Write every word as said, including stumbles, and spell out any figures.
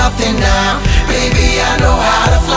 nothing now. Baby, I know how to fly.